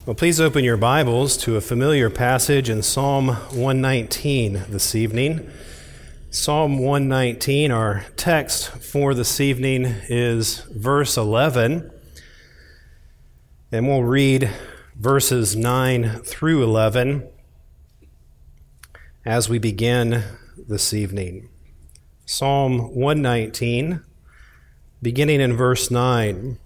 Well, please open your Bibles to a familiar passage in Psalm 119 this evening. Psalm 119, our text for this evening is verse 11, and we'll read verses 9 through 11 as we begin this evening. Psalm 119, beginning in verse 9.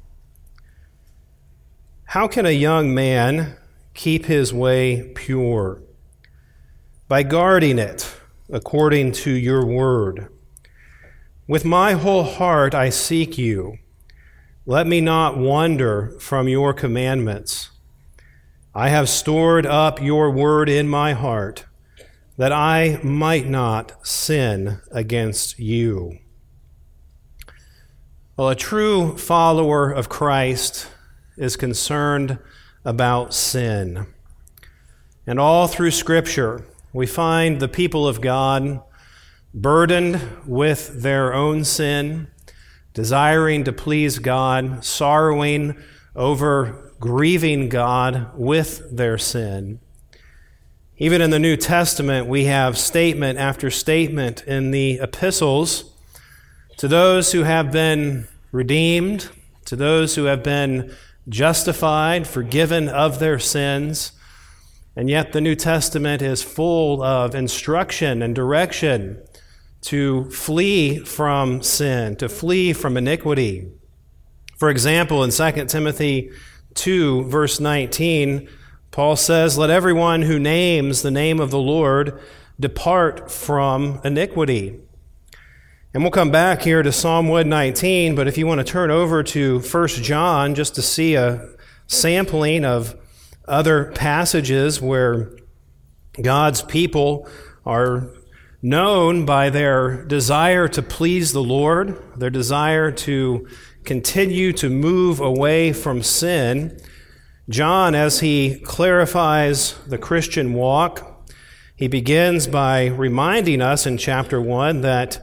How can a young man keep his way pure? By guarding it according to your word. With my whole heart I seek you. Let me not wander from your commandments. I have stored up your word in my heart, that I might not sin against you. Well, a true follower of Christ is concerned about sin. And all through Scripture, we find the people of God burdened with their own sin, desiring to please God, sorrowing over grieving God with their sin. Even in the New Testament, we have statement after statement in the epistles to those who have been redeemed, to those who have been justified, forgiven of their sins, and yet the New Testament is full of instruction and direction to flee from sin, to flee from iniquity. For example, in 2 Timothy 2, verse 19, Paul says, "Let everyone who names the name of the Lord depart from iniquity." And we'll come back here to Psalm 119, but if you want to turn over to 1 John just to see a sampling of other passages where God's people are known by their desire to please the Lord, their desire to continue to move away from sin. John, as he clarifies the Christian walk, he begins by reminding us in chapter 1 that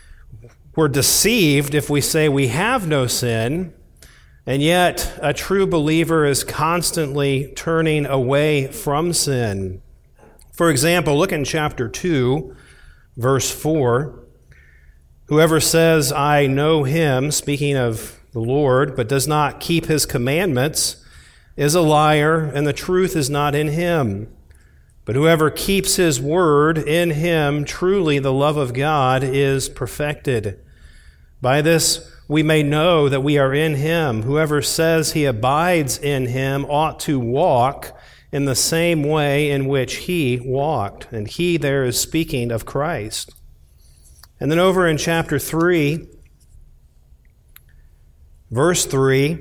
we're deceived if we say we have no sin, and yet a true believer is constantly turning away from sin. For example, look in chapter 2, verse 4. Whoever says, "I know him," speaking of the Lord, but does not keep his commandments, is a liar, and the truth is not in him. But whoever keeps his word, in him truly the love of God is perfected. By this we may know that we are in him. Whoever says he abides in him ought to walk in the same way in which he walked. And he there is speaking of Christ. And then over in chapter 3, verse 3,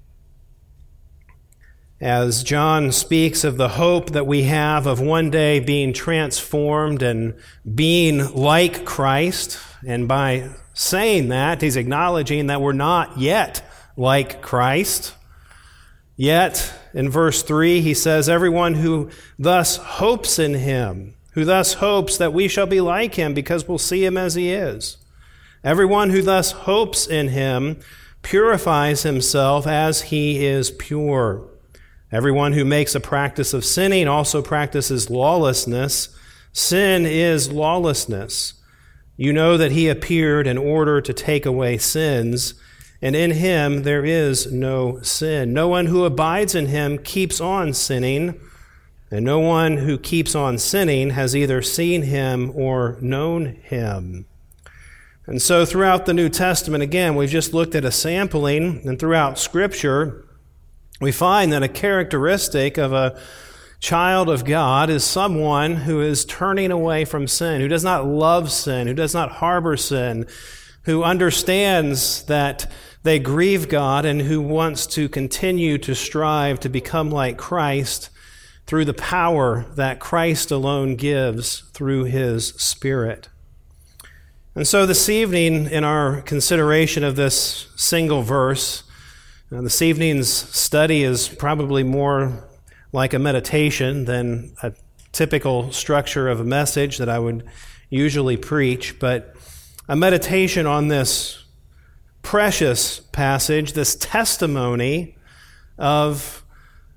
as John speaks of the hope that we have of one day being transformed and being like Christ, and by saying that, he's acknowledging that we're not yet like Christ. Yet, in verse 3, he says, everyone who thus hopes in him, who thus hopes that we shall be like him because we'll see him as he is. Everyone who thus hopes in him purifies himself as he is pure. Everyone who makes a practice of sinning also practices lawlessness. Sin is lawlessness. You know that he appeared in order to take away sins, and in him there is no sin. No one who abides in him keeps on sinning, and no one who keeps on sinning has either seen him or known him. And so throughout the New Testament, again, we've just looked at a sampling, and throughout Scripture, we find that a characteristic of a child of God is someone who is turning away from sin, who does not love sin, who does not harbor sin, who understands that they grieve God and who wants to continue to strive to become like Christ through the power that Christ alone gives through his Spirit. And so this evening, in our consideration of this single verse, this evening's study is probably more like a meditation than a typical structure of a message that I would usually preach, but a meditation on this precious passage, this testimony of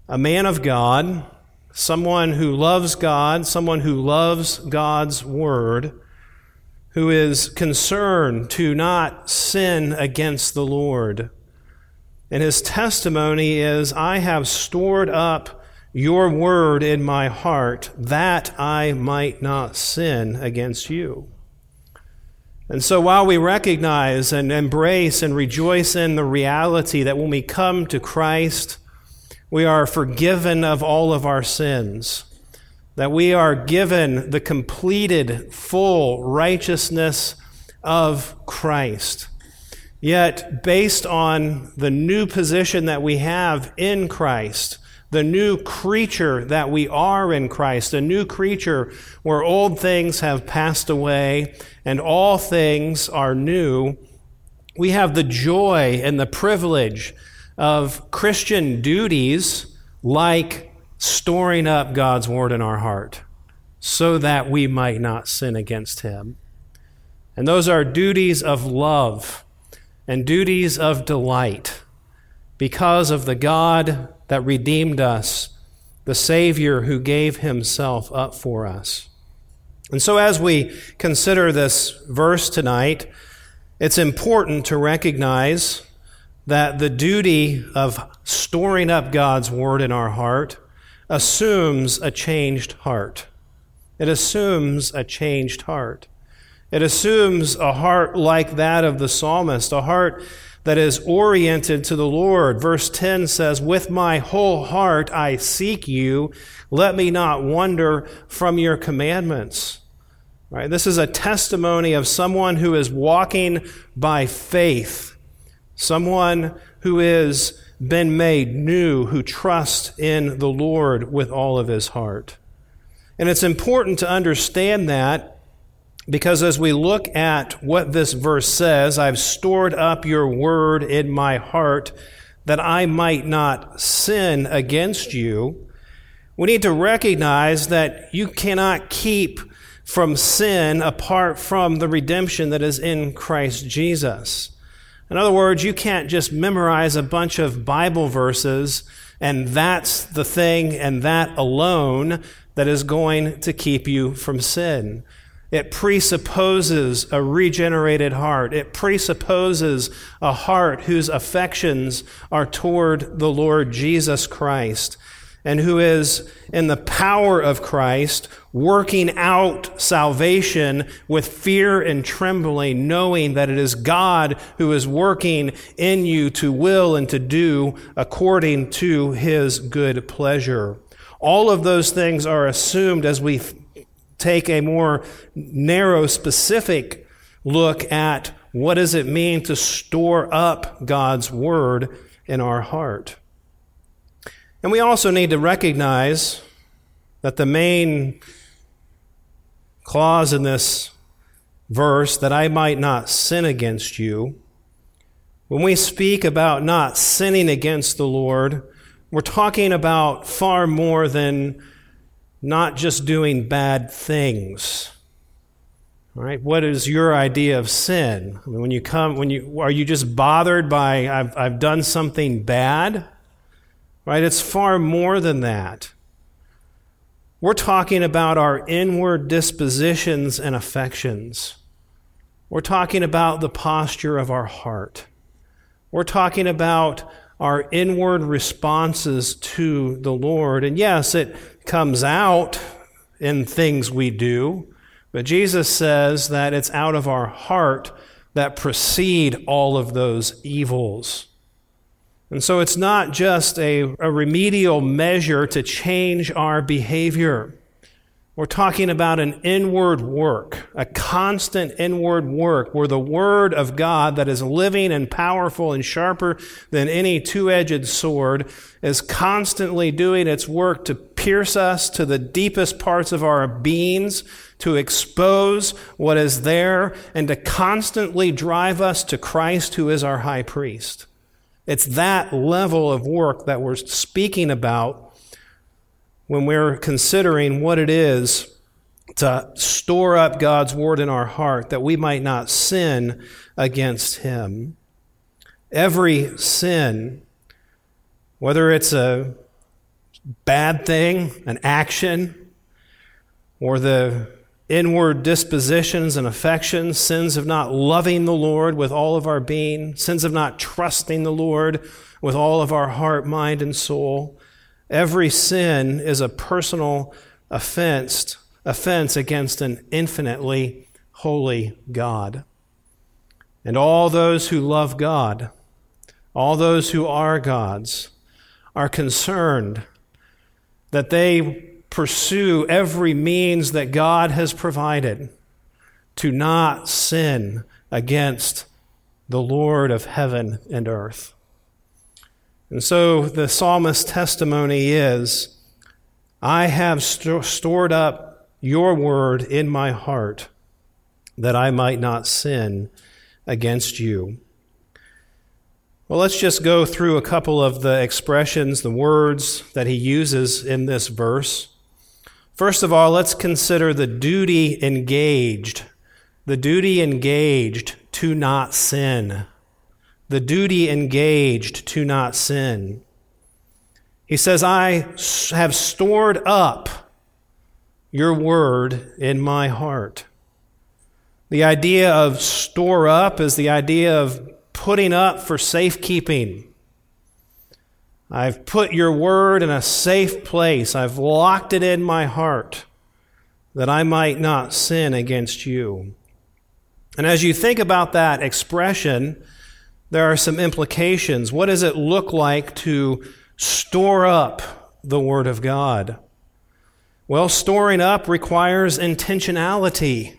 a man of God, someone who loves God, someone who loves God's word, who is concerned to not sin against the Lord. And his testimony is, I have stored up your word in my heart that I might not sin against you. And so while we recognize and embrace and rejoice in the reality that when we come to Christ, we are forgiven of all of our sins, that we are given the completed, full righteousness of Christ. Yet, based on the new position that we have in Christ, the new creature that we are in Christ, a new creature where old things have passed away and all things are new, we have the joy and the privilege of Christian duties like storing up God's word in our heart so that we might not sin against him. And those are duties of love and duties of delight because of the God that redeemed us, the Savior who gave himself up for us. And so as we consider this verse tonight, it's important to recognize that the duty of storing up God's word in our heart assumes a changed heart. It assumes a changed heart. It assumes a heart like that of the psalmist, a heart that is oriented to the Lord. Verse 10 says, with my whole heart I seek you. Let me not wander from your commandments. Right? This is a testimony of someone who is walking by faith, someone who has been made new, who trusts in the Lord with all of his heart. And it's important to understand that because as we look at what this verse says, I've stored up your word in my heart that I might not sin against you. We need to recognize that you cannot keep from sin apart from the redemption that is in Christ Jesus. In other words, you can't just memorize a bunch of Bible verses and that's the thing and that alone that is going to keep you from sin. It presupposes a regenerated heart. It presupposes a heart whose affections are toward the Lord Jesus Christ and who is in the power of Christ working out salvation with fear and trembling, knowing that it is God who is working in you to will and to do according to his good pleasure. All of those things are assumed as we take a more narrow, specific look at what does it mean to store up God's word in our heart. And we also need to recognize that the main clause in this verse, that I might not sin against you, when we speak about not sinning against the Lord, we're talking about far more than not just doing bad things. All right? What is your idea of sin? I mean, are you just bothered by I've done something bad? Right? It's far more than that. We're talking about our inward dispositions and affections. We're talking about the posture of our heart. We're talking about our inward responses to the Lord. And yes, it comes out in things we do, but Jesus says that it's out of our heart that proceed all of those evils. And so it's not just a remedial measure to change our behavior. We're talking about an inward work, a constant inward work where the Word of God that is living and powerful and sharper than any two-edged sword is constantly doing its work to pierce us to the deepest parts of our beings, to expose what is there, and to constantly drive us to Christ who is our high priest. It's that level of work that we're speaking about when we're considering what it is to store up God's word in our heart that we might not sin against him. Every sin, whether it's a bad thing, an action, or the inward dispositions and affections, sins of not loving the Lord with all of our being, sins of not trusting the Lord with all of our heart, mind, and soul. Every sin is a personal offense against an infinitely holy God. And all those who love God, all those who are God's, are concerned that they pursue every means that God has provided to not sin against the Lord of heaven and earth. And so the psalmist's testimony is, I have stored up your word in my heart that I might not sin against you. Well, let's just go through a couple of the expressions, the words that he uses in this verse. First of all, let's consider the duty engaged. The duty engaged to not sin. The duty engaged to not sin. He says, I have stored up your word in my heart. The idea of store up is the idea of putting up for safekeeping. I've put your word in a safe place. I've locked it in my heart that I might not sin against you. And as you think about that expression, there are some implications. What does it look like to store up the word of God? Well, storing up requires intentionality.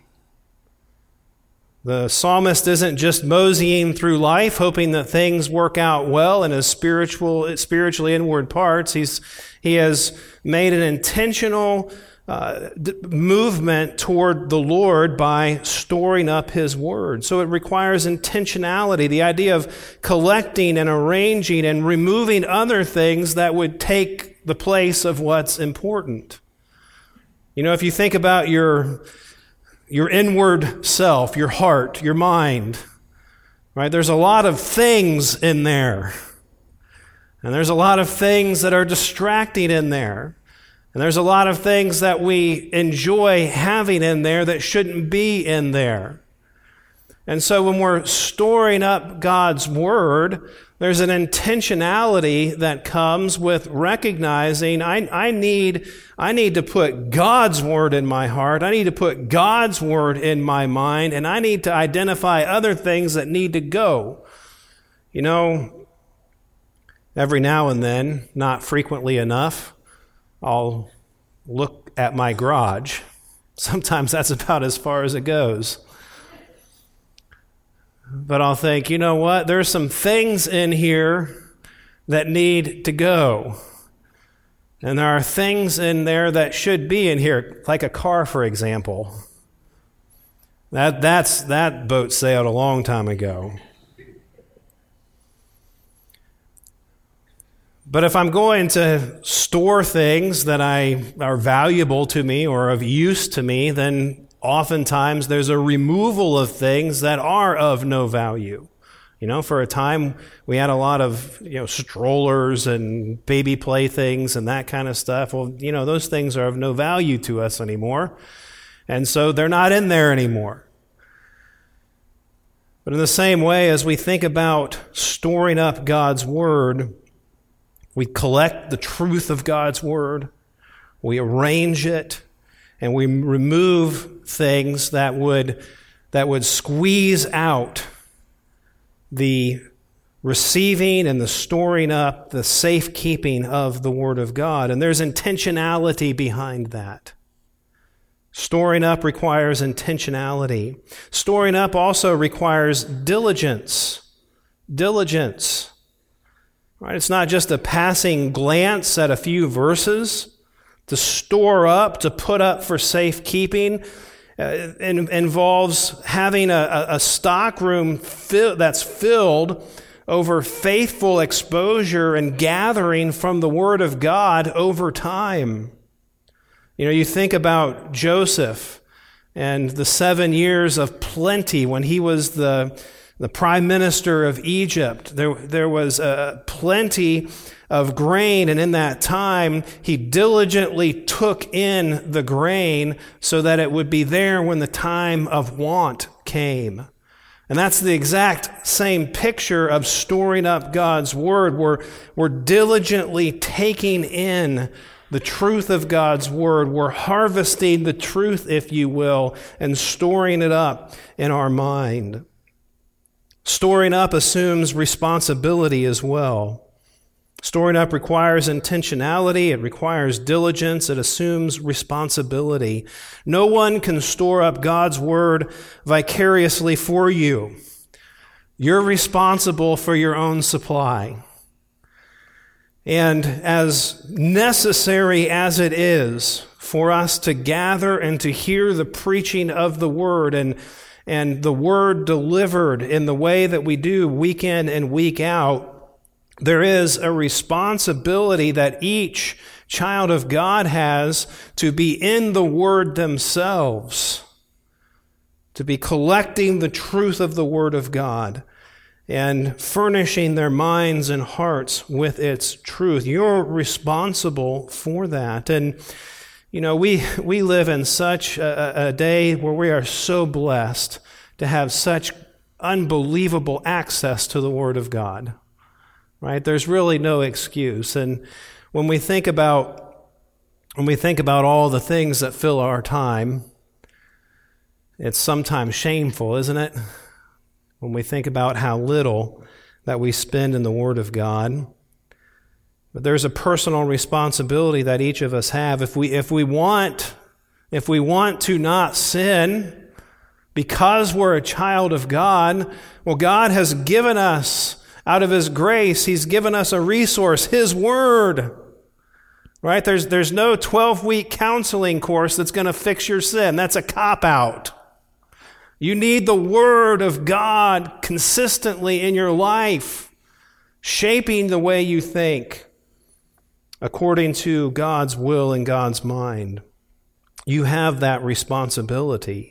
The psalmist isn't just moseying through life, hoping that things work out well in his spiritually inward parts. He has made an intentional movement toward the Lord by storing up his word. So it requires intentionality, the idea of collecting and arranging and removing other things that would take the place of what's important. You know, if you think about your inward self, your heart, your mind, right? There's a lot of things in there. And there's a lot of things that are distracting in there. And there's a lot of things that we enjoy having in there that shouldn't be in there. And so when we're storing up God's word, there's an intentionality that comes with recognizing I need to put God's word in my heart. I need to put God's word in my mind, and I need to identify other things that need to go. You know, every now and then, not frequently enough, I'll look at my garage. Sometimes that's about as far as it goes. But I'll think, you know what? There's some things in here that need to go. And there are things in there that should be in here, like a car, for example. That boat sailed a long time ago. But if I'm going to store things that are valuable to me or of use to me, then oftentimes there's a removal of things that are of no value. You know, for a time we had a lot of, strollers and baby playthings and that kind of stuff. Well, those things are of no value to us anymore. And so they're not in there anymore. But in the same way, as we think about storing up God's word, we collect the truth of God's word, we arrange it, and we remove things that would squeeze out the receiving and the storing up, the safekeeping of the Word of God. And there's intentionality behind that. Storing up requires intentionality. Storing up also requires diligence. Diligence. Right? It's not just a passing glance at a few verses. To store up, to put up for safekeeping, involves having a stockroom that's filled over faithful exposure and gathering from the Word of God over time. You think about Joseph and the 7 years of plenty when he was the the prime minister of Egypt. There was plenty of grain, and in that time, he diligently took in the grain so that it would be there when the time of want came. And that's the exact same picture of storing up God's Word. We're diligently taking in the truth of God's Word. We're harvesting the truth, if you will, and storing it up in our mind. Storing up assumes responsibility as well. Storing up requires intentionality, it requires diligence, it assumes responsibility. No one can store up God's Word vicariously for you. You're responsible for your own supply. And as necessary as it is for us to gather and to hear the preaching of the Word and the Word delivered in the way that we do week in and week out, there is a responsibility that each child of God has to be in the Word themselves, to be collecting the truth of the Word of God and furnishing their minds and hearts with its truth. You're responsible for that. And, you know, we live in such a day where we are so blessed to have such unbelievable access to the Word of God. Right? There's really no excuse. And when we think about all the things that fill our time, it's sometimes shameful, isn't it? When we think about how little that we spend in the Word of God. But there's a personal responsibility that each of us have. If we want to not sin because we're a child of God, well, God has given us, out of His grace, He's given us a resource, His Word. Right? There's no 12-week counseling course that's going to fix your sin. That's a cop-out. You need the Word of God consistently in your life, shaping the way you think according to God's will and God's mind. You have that responsibility.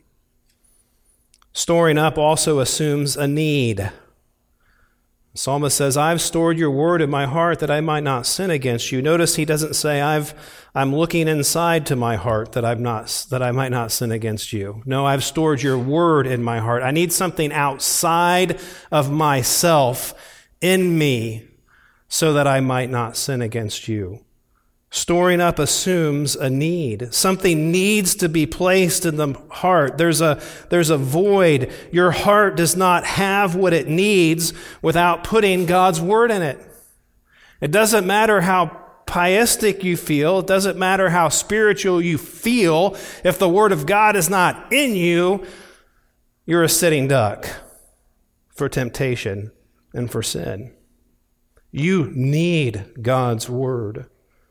Storing up also assumes a need. The psalmist says, I've stored your word in my heart that I might not sin against you. Notice he doesn't say, I'm looking inside to my heart that I might not sin against you. No, I've stored your word in my heart. I need something outside of myself in me so that I might not sin against you. Storing up assumes a need. Something needs to be placed in the heart. There's a void. Your heart does not have what it needs without putting God's word in it. It doesn't matter how pietistic you feel. It doesn't matter how spiritual you feel. If the word of God is not in you, you're a sitting duck for temptation and for sin. You need God's word.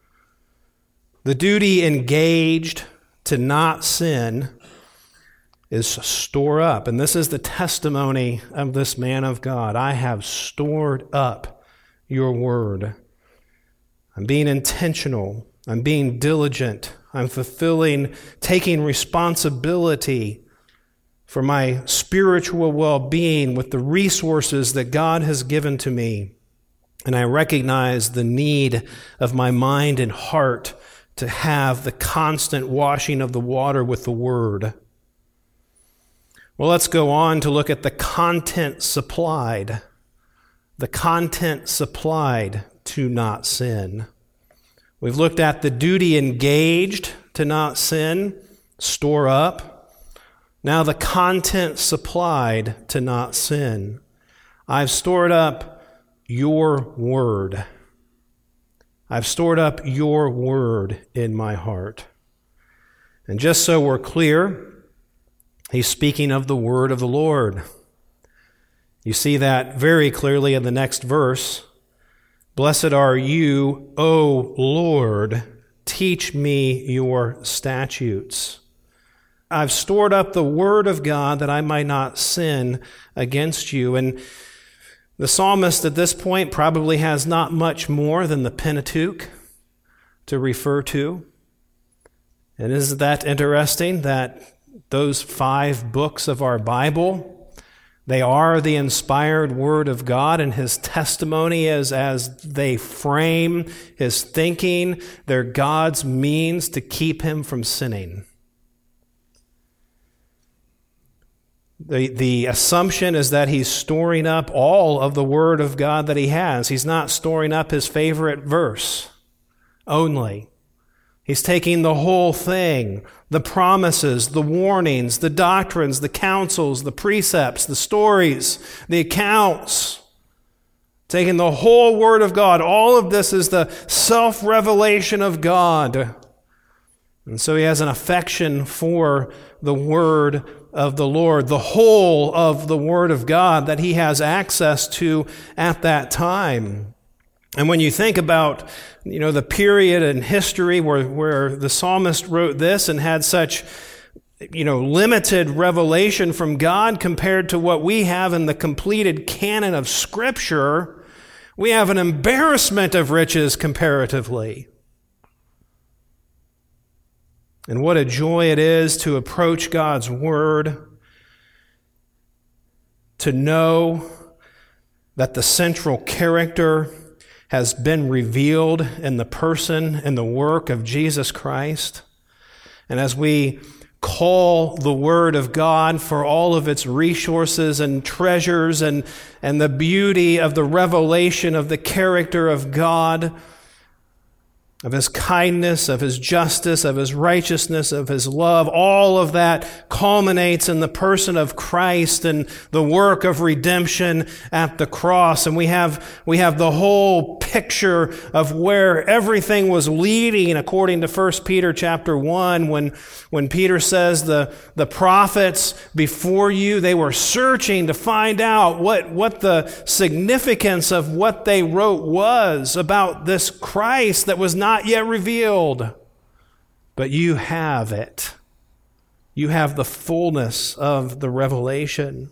The duty engaged to not sin is store up. And this is the testimony of this man of God. I have stored up your word. I'm being intentional. I'm being diligent. I'm taking responsibility for my spiritual well-being with the resources that God has given to me. And I recognize the need of my mind and heart to have the constant washing of the water with the Word. Well, let's go on to look at the content supplied. The content supplied to not sin. We've looked at the duty engaged to not sin, store up. Now the content supplied to not sin. I've stored up your word. I've stored up your word in my heart. And just so we're clear, he's speaking of the word of the Lord. You see that very clearly in the next verse. Blessed are you, O Lord, teach me your statutes. I've stored up the word of God that I might not sin against you. And the psalmist at this point probably has not much more than the Pentateuch to refer to. And isn't that interesting that those 5 books of our Bible They are the inspired Word of God, and His testimony as they frame His thinking. They're God's means to keep Him from sinning. The assumption is that He's storing up all of the Word of God that He has. He's not storing up His favorite verse only. He's taking the whole thing, the promises, the warnings, the doctrines, the counsels, the precepts, the stories, the accounts, taking the whole Word of God. All of this is the self-revelation of God. And so He has an affection for the Word of the Lord, the whole of the Word of God that He has access to at that time. And when you think about, the period in history where the psalmist wrote this and had such, limited revelation from God compared to what we have in the completed canon of Scripture, we have an embarrassment of riches comparatively. And what a joy it is to approach God's Word, to know that the central character has been revealed in the person and the work of Jesus Christ. And as we call the Word of God for all of its resources and treasures and the beauty of the revelation of the character of God, of His kindness, of His justice, of His righteousness, of His love, all of that culminates in the person of Christ and the work of redemption at the cross. And we have the whole picture of where everything was leading according to 1 Peter chapter 1 when Peter says the prophets before you, they were searching to find out what the significance of what they wrote was about this Christ that was not yet revealed, but you have it. You have the fullness of the revelation.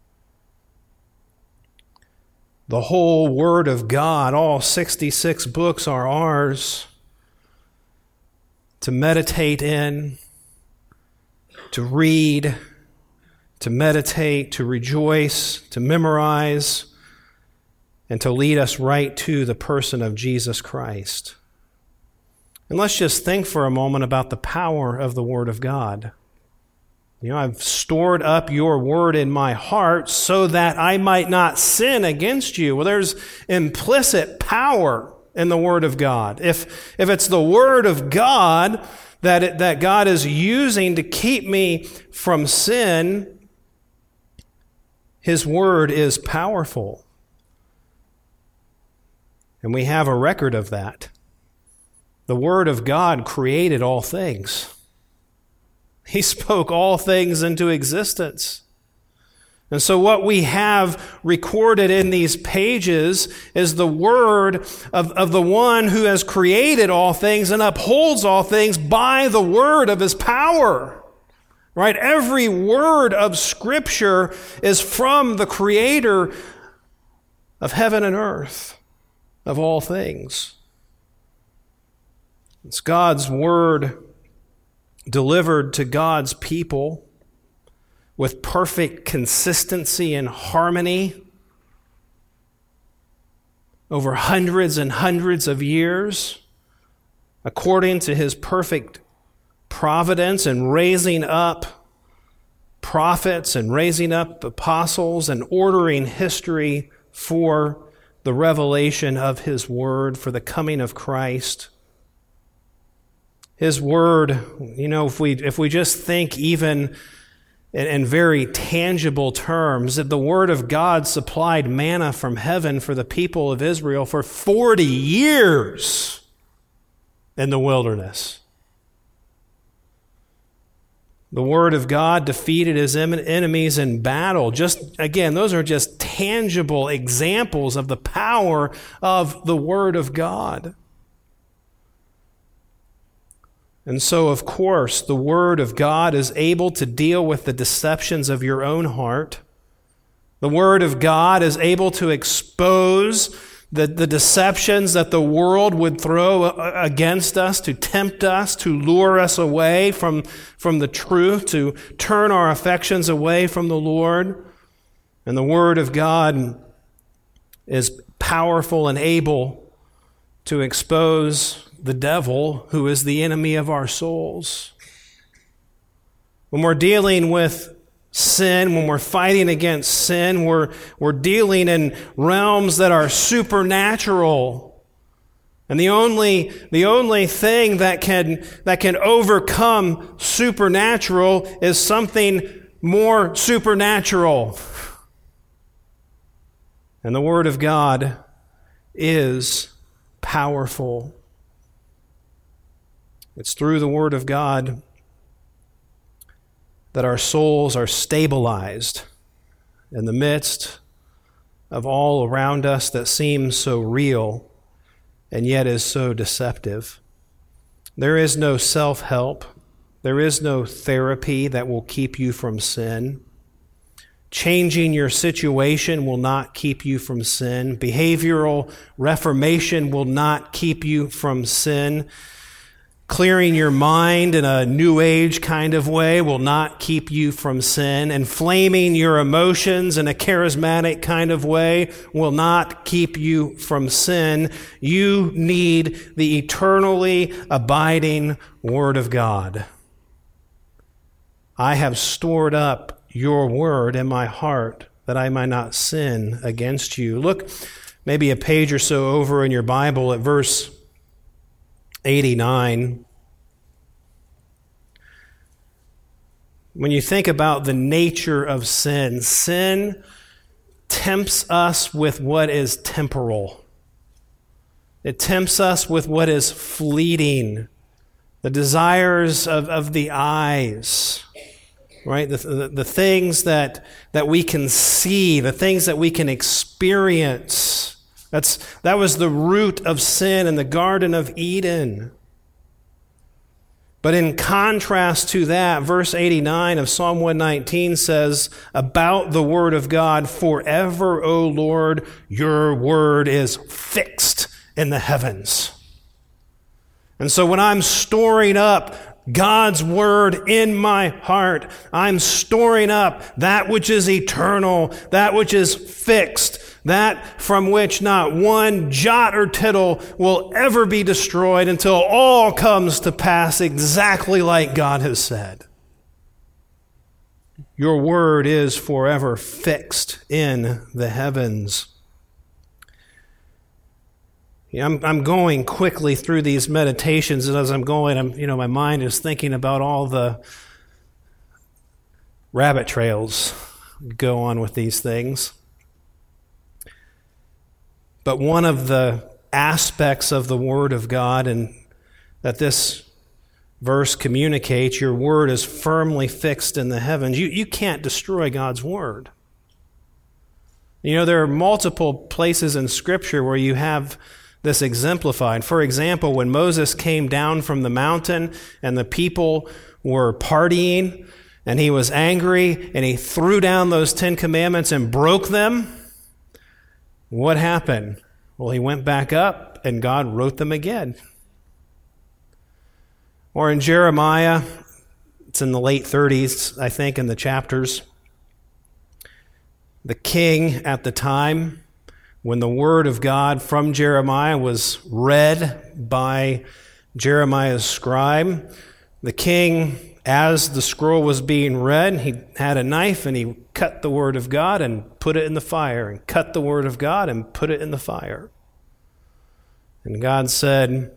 The whole Word of God, all 66 books are ours to meditate in, to read, to meditate, to rejoice, to memorize, and to lead us right to the person of Jesus Christ. And let's just think for a moment about the power of the Word of God. I've stored up your word in my heart so that I might not sin against you. Well, there's implicit power in the Word of God. If it's the Word of God that God is using to keep me from sin, His Word is powerful. And we have a record of that. The Word of God created all things. He spoke all things into existence. And so what we have recorded in these pages is the word of the one who has created all things and upholds all things by the word of His power. Right? Every word of Scripture is from the Creator of heaven and earth, of all things. It's God's Word delivered to God's people with perfect consistency and harmony over hundreds and hundreds of years, according to His perfect providence and raising up prophets and raising up apostles and ordering history for the revelation of His Word, for the coming of Christ. His Word, if we just think even in very tangible terms, that the Word of God supplied manna from heaven for the people of Israel for 40 years in the wilderness. The Word of God defeated His enemies in battle. Those are just tangible examples of the power of the Word of God. And so, of course, the Word of God is able to deal with the deceptions of your own heart. The Word of God is able to expose the deceptions that the world would throw against us, to tempt us, to lure us away from the truth, to turn our affections away from the Lord. And the Word of God is powerful and able to expose the devil, who is the enemy of our souls. When we're dealing with sin, when we're fighting against sin, we're dealing in realms that are supernatural. And the only thing that can overcome supernatural is something more supernatural. And the Word of God is powerful. It's through the Word of God that our souls are stabilized in the midst of all around us that seems so real and yet is so deceptive. There is no self-help. There is no therapy that will keep you from sin. Changing your situation will not keep you from sin. Behavioral reformation will not keep you from sin. Clearing your mind in a new age kind of way will not keep you from sin. Inflaming your emotions in a charismatic kind of way will not keep you from sin. You need the eternally abiding Word of God. I have stored up your word in my heart that I might not sin against you. Look maybe a page or so over in your Bible at verse 89. When you think about the nature of sin, sin tempts us with what is temporal. It tempts us with what is fleeting, the desires of the eyes, right? The things that we can see, the things that we can experience. That was the root of sin in the Garden of Eden. But in contrast to that, verse 89 of Psalm 119 says about the Word of God, "Forever, O Lord, your word is fixed in the heavens." And so when I'm storing up God's word in my heart, I'm storing up that which is eternal, that which is fixed, that from which not one jot or tittle will ever be destroyed until all comes to pass exactly like God has said. Your word is forever fixed in the heavens. I'm going quickly through these meditations, and as I'm going, my mind is thinking about all the rabbit trails that go on with these things. But one of the aspects of the Word of God, and that this verse communicates, your word is firmly fixed in the heavens. You can't destroy God's word. There are multiple places in Scripture where you have this exemplified. For example, when Moses came down from the mountain and the people were partying and he was angry and he threw down those 10 commandments and broke them, what happened? Well, he went back up and God wrote them again. Or in Jeremiah, it's in the late 30s, I think, in the chapters. The king at the time, when the word of God from Jeremiah was read by Jeremiah's scribe, the king, as the scroll was being read, he had a knife and he cut the word of God and put it in the fire, and cut the word of God and put it in the fire. And God said,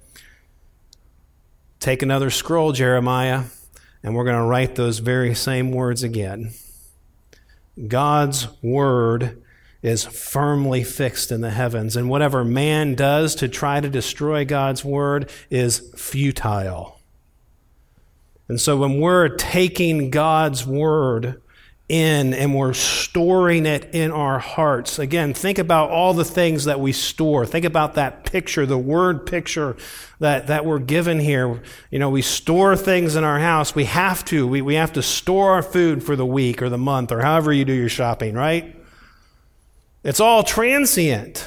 "Take another scroll, Jeremiah, and we're going to write those very same words again." God's word is firmly fixed in the heavens, and whatever man does to try to destroy God's word is futile. And so when we're taking God's word in and we're storing it in our hearts, again, think about all the things that we store. Think about that picture, the word picture that we're given here. We store things in our house. We have to. We have to store our food for the week or the month or however you do your shopping, right? It's all transient.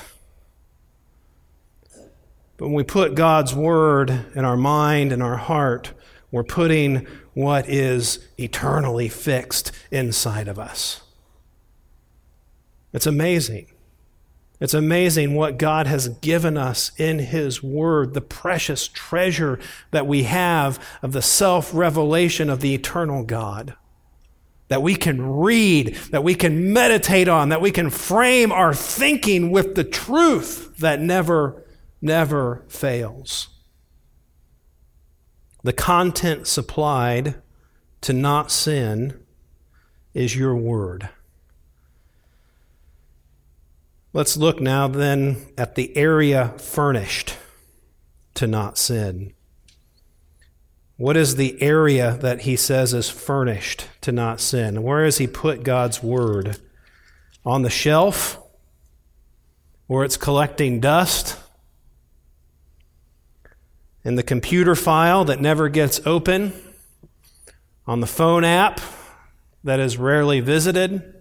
But when we put God's word in our mind and our heart, we're putting what is eternally fixed inside of us. It's amazing. It's amazing what God has given us in His Word, the precious treasure that we have of the self-revelation of the eternal God, that we can read, that we can meditate on, that we can frame our thinking with the truth that never fails. The content supplied to not sin is your Word. Let's look now then at the area furnished to not sin. What is the area that he says is furnished to not sin? Where has he put God's Word? On the shelf? Where it's collecting dust? In the computer file that never gets open? On the phone app that is rarely visited?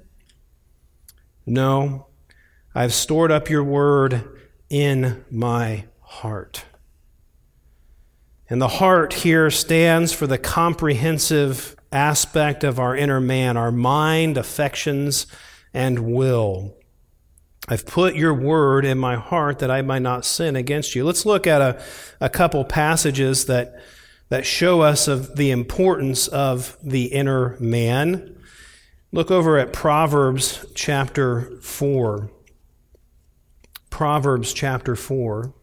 No. I've stored up your Word in my heart. And the heart here stands for the comprehensive aspect of our inner man, our mind, affections, and will. I've put your Word in my heart that I might not sin against you. Let's look at a couple passages that show us of the importance of the inner man. Look over at Proverbs chapter 4. Proverbs chapter 4.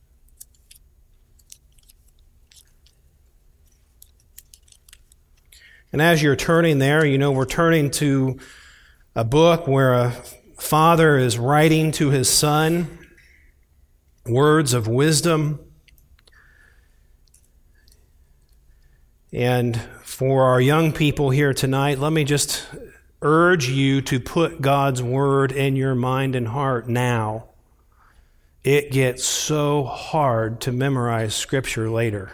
And as you're turning there, we're turning to a book where a father is writing to his son words of wisdom. And for our young people here tonight, let me just urge you to put God's Word in your mind and heart now. It gets so hard to memorize Scripture later.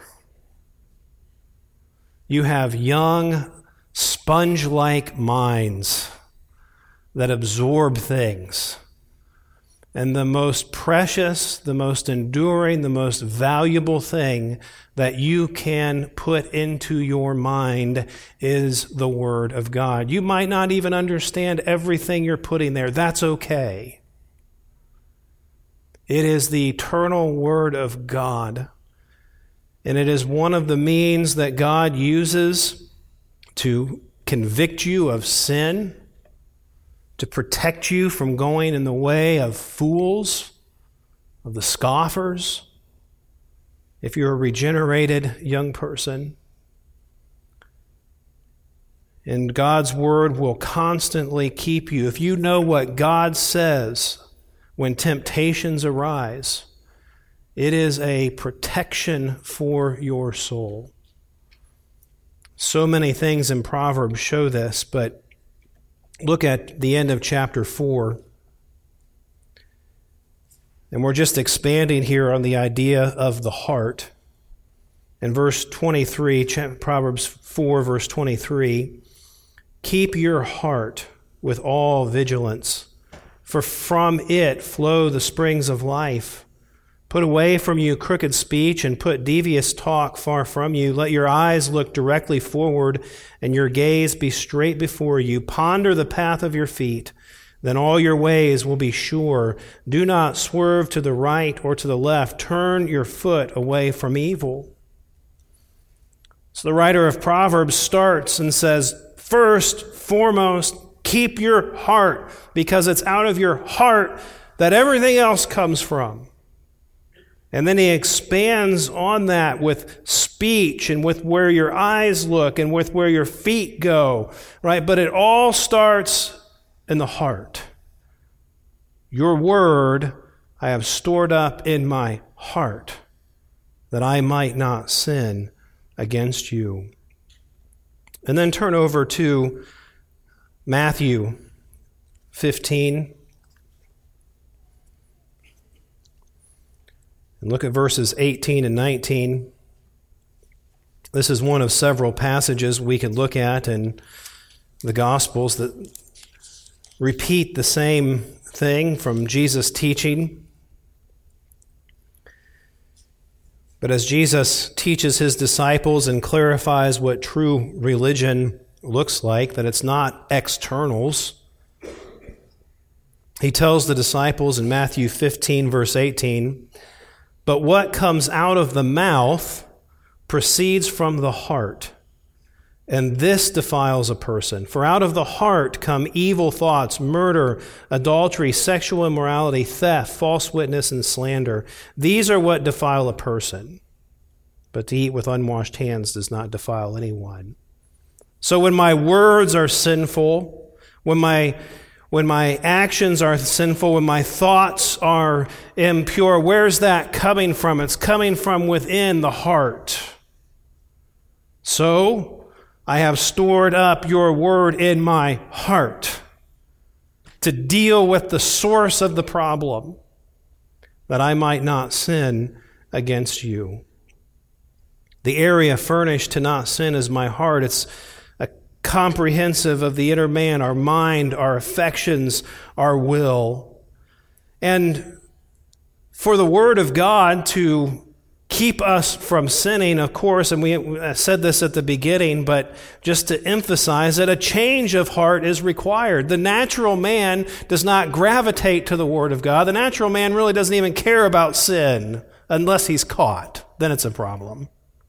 You have young, sponge-like minds that absorb things. And the most precious, the most enduring, the most valuable thing that you can put into your mind is the Word of God. You might not even understand everything you're putting there. That's okay. It is the eternal Word of God. And it is one of the means that God uses to convict you of sin, to protect you from going in the way of fools, of the scoffers. If you're a regenerated young person, and God's Word will constantly keep you. If you know what God says when temptations arise, it is a protection for your soul. So many things in Proverbs show this, but look at the end of chapter 4. And we're just expanding here on the idea of the heart. In verse 23, Proverbs 4, verse 23, keep your heart with all vigilance, for from it flow the springs of life. Put away from you crooked speech and put devious talk far from you. Let your eyes look directly forward and your gaze be straight before you. Ponder the path of your feet, then all your ways will be sure. Do not swerve to the right or to the left. Turn your foot away from evil. So the writer of Proverbs starts and says, first, foremost, keep your heart, because it's out of your heart that everything else comes from. And then he expands on that with speech and with where your eyes look and with where your feet go, right? But it all starts in the heart. Your word I have stored up in my heart that I might not sin against you. And then turn over to Matthew 15. And look at verses 18 and 19. This is one of several passages we could look at in the Gospels that repeat the same thing from Jesus' teaching. But as Jesus teaches his disciples and clarifies what true religion looks like, that it's not externals, He tells the disciples in Matthew 15, verse 18, "But what comes out of the mouth proceeds from the heart, and this defiles a person. For out of the heart come evil thoughts, murder, adultery, sexual immorality, theft, false witness, and slander. These are what defile a person. But to eat with unwashed hands does not defile anyone." So when my words are sinful, when my actions are sinful, when my thoughts are impure, where's that coming from? It's coming from within the heart. So I have stored up your word in my heart to deal with the source of the problem, that I might not sin against you. The area furnished to not sin is my heart. It's comprehensive of the inner man, our mind, our affections, our will. And for the Word of God to keep us from sinning, of course, and we said this at the beginning, but just to emphasize that a change of heart is required. The natural man does not gravitate to the Word of God. The natural man really doesn't even care about sin unless he's caught. Then it's a problem.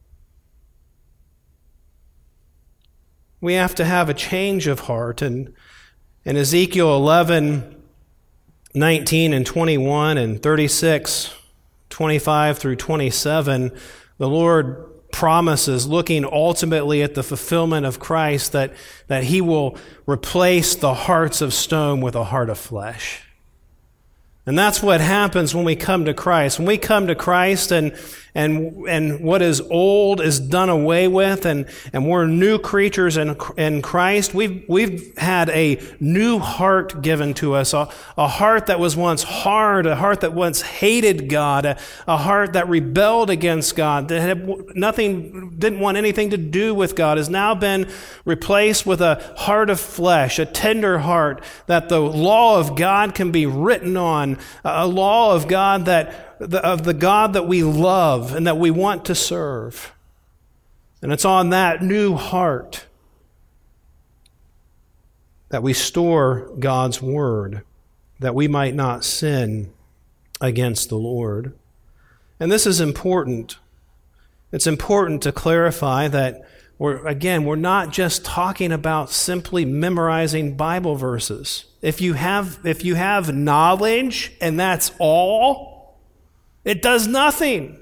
We have to have a change of heart. And in Ezekiel 11, 19 and 21 and 36, 25 through 27, the Lord promises, looking ultimately at the fulfillment of Christ, that He will replace the hearts of stone with a heart of flesh. And that's what happens when we come to Christ. When we come to Christ and what is old is done away with, and we're new creatures in Christ, we've had a new heart given to us, a heart that was once hard, a heart that once hated God, a heart that rebelled against God, that didn't want anything to do with God, has now been replaced with a heart of flesh, a tender heart that the law of God can be written on, a law of God of the God that we love and that we want to serve. And it's on that new heart that we store God's word, that we might not sin against the Lord. And this is important. It's important to clarify that we're not just talking about simply memorizing Bible verses. If you have knowledge and that's all, it does nothing.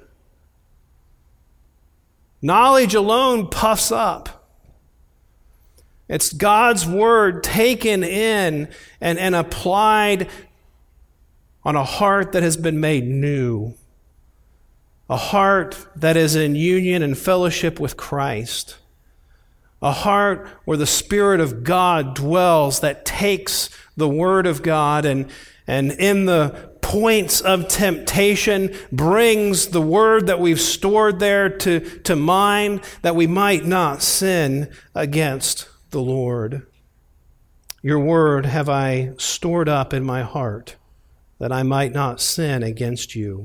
Knowledge alone puffs up. It's God's word taken in and applied on a heart that has been made new. A heart that is in union and fellowship with Christ. A heart where the Spirit of God dwells, that takes the Word of God and in the points of temptation brings the Word that we've stored there to mind, that we might not sin against the Lord. Your Word have I stored up in my heart, that I might not sin against you.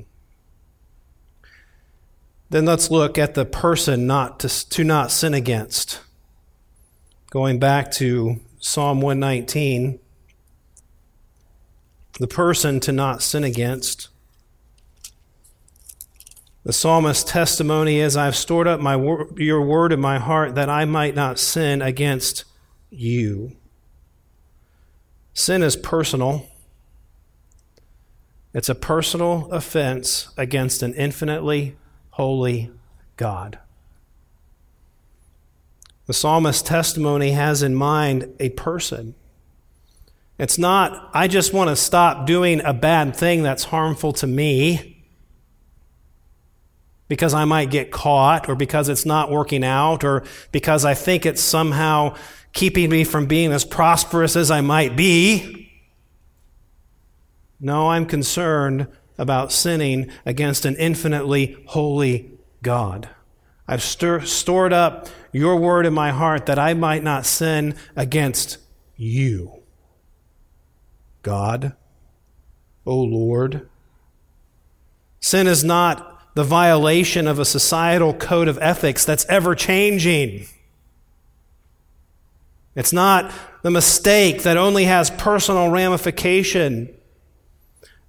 Then let's look at the person to not sin against. Going back to Psalm 119, the person to not sin against. The psalmist's testimony is, I've stored up your word in my heart that I might not sin against you. Sin is personal. It's a personal offense against an infinitely holy God. The psalmist's testimony has in mind a person. It's not, I just want to stop doing a bad thing that's harmful to me because I might get caught, or because it's not working out, or because I think it's somehow keeping me from being as prosperous as I might be. No, I'm concerned about sinning against an infinitely holy God. I've stored up your word in my heart that I might not sin against you. God, O Lord. Sin is not the violation of a societal code of ethics that's ever changing. It's not the mistake that only has personal ramification.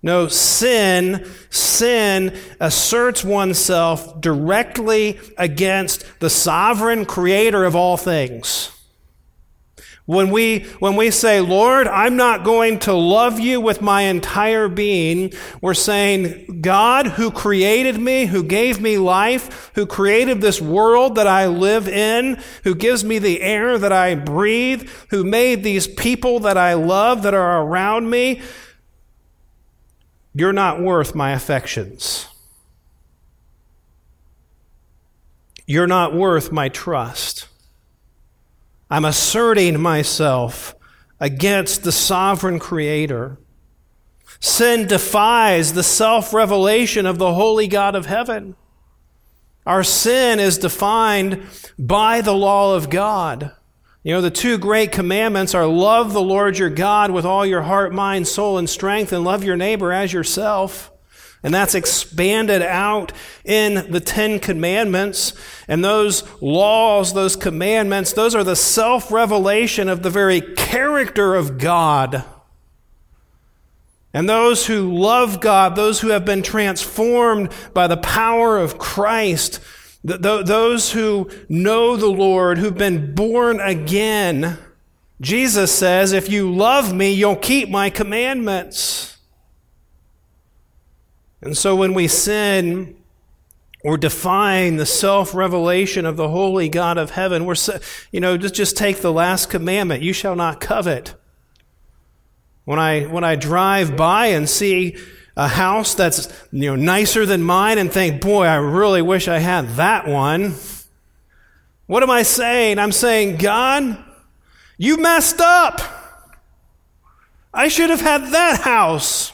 No, sin asserts oneself directly against the sovereign creator of all things. When we say, Lord, I'm not going to love you with my entire being, we're saying, God, who created me, who gave me life, who created this world that I live in, who gives me the air that I breathe, who made these people that I love that are around me, you're not worth my affections. You're not worth my trust. I'm asserting myself against the sovereign creator. Sin defies the self-revelation of the holy God of heaven. Our sin is defined by the law of God. You know, the two great commandments are love the Lord your God with all your heart, mind, soul, and strength, and love your neighbor as yourself. And that's expanded out in the 10 Commandments. And those laws, those commandments, those are the self-revelation of the very character of God. And those who love God, those who have been transformed by the power of Christ, those who know the Lord, who've been born again, Jesus says, if you love me, you'll keep my commandments. And so when we sin or define the self-revelation of the holy God of heaven, just take the last commandment, you shall not covet. When I drive by and see a house that's nicer than mine and think, boy, I really wish I had that one, what am I saying? I'm saying, God, you messed up. I should have had that house.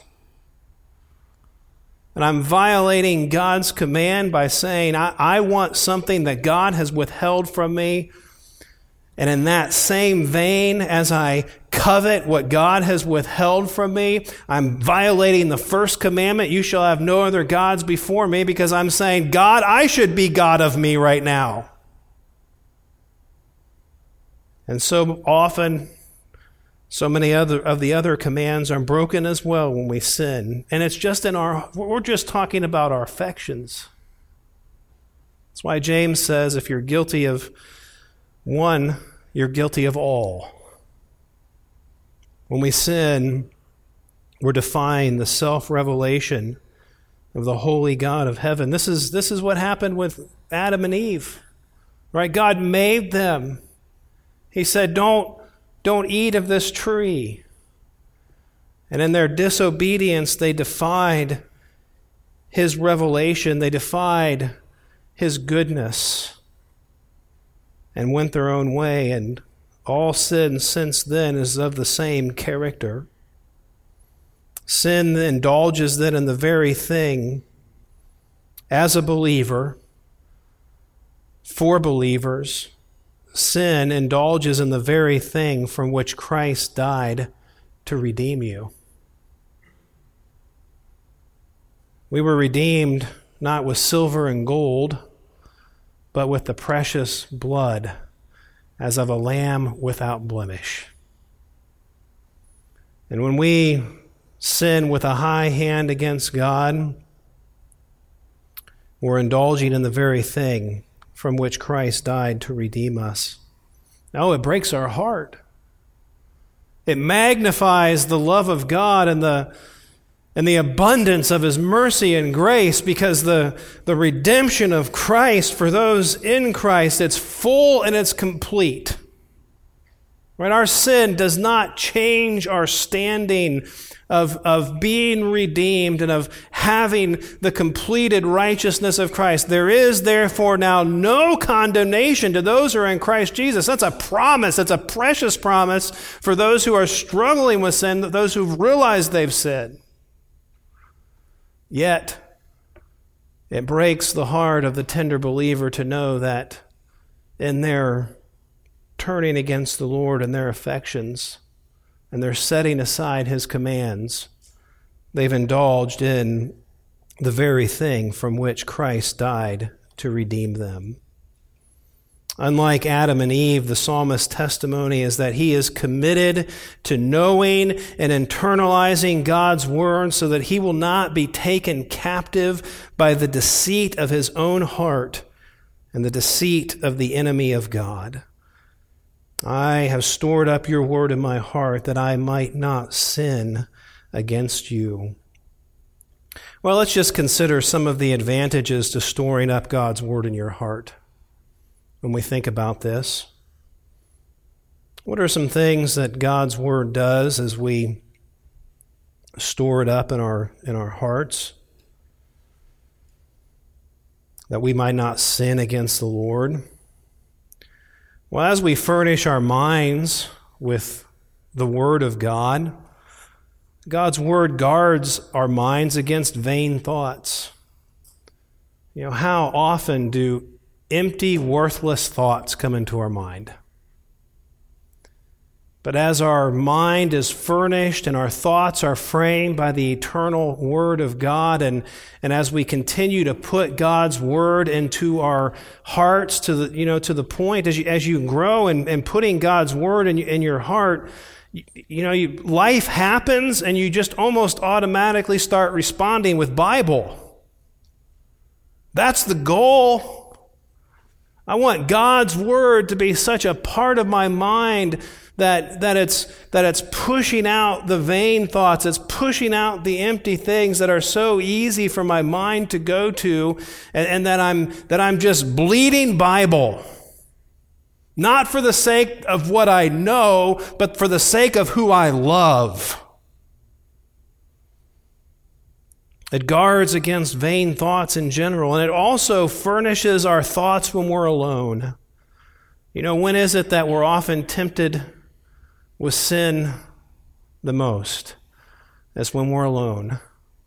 And I'm violating God's command by saying, I want something that God has withheld from me. And in that same vein, as I covet what God has withheld from me, I'm violating the first commandment, you shall have no other gods before me, because I'm saying, God, I should be God of me right now. And so often, so many of the other commands are broken as well when we sin. And it's just we're just talking about our affections. That's why James says if you're guilty of one, you're guilty of all. When we sin, we're defying the self-revelation of the holy God of heaven. This is what happened with Adam and Eve. Right? God made them. He said, don't eat of this tree. And in their disobedience, they defied his revelation. They defied his goodness and went their own way. And all sin since then is of the same character. Sin indulges then in the very thing, as a believer, for believers, sin indulges in the very thing from which Christ died to redeem you. We were redeemed not with silver and gold, but with the precious blood as of a lamb without blemish. And when we sin with a high hand against God, we're indulging in the very thing from which Christ died to redeem us. No, it breaks our heart. It magnifies the love of God and the abundance of his mercy and grace, because the redemption of Christ for those in Christ, it's full and it's complete. Right? Our sin does not change our standing of being redeemed and of having the completed righteousness of Christ. There is therefore now no condemnation to those who are in Christ Jesus. That's a promise. That's a precious promise for those who are struggling with sin, those who've realized they've sinned. Yet, it breaks the heart of the tender believer to know that in their turning against the Lord and their affections, and they're setting aside his commands, they've indulged in the very thing from which Christ died to redeem them. Unlike Adam and Eve, the psalmist's testimony is that he is committed to knowing and internalizing God's word so that he will not be taken captive by the deceit of his own heart and the deceit of the enemy of God. I have stored up your word in my heart that I might not sin against you. Well, let's just consider some of the advantages to storing up God's word in your heart. When we think about this, what are some things that God's word does as we store it up in our hearts, that we might not sin against the Lord? Well, as we furnish our minds with the word of God, God's word guards our minds against vain thoughts. How often do empty, worthless thoughts come into our mind? But as our mind is furnished and our thoughts are framed by the eternal Word of God, and as we continue to put God's Word into our hearts to the point as you grow and putting God's Word in your heart, life happens and you just almost automatically start responding with Bible. That's the goal. I want God's word to be such a part of my mind that it's pushing out the vain thoughts, it's pushing out the empty things that are so easy for my mind to go to, and that I'm just bleeding Bible. Not for the sake of what I know, but for the sake of who I love. It guards against vain thoughts in general, and it also furnishes our thoughts when we're alone. When is it that we're often tempted with sin the most? That's when we're alone.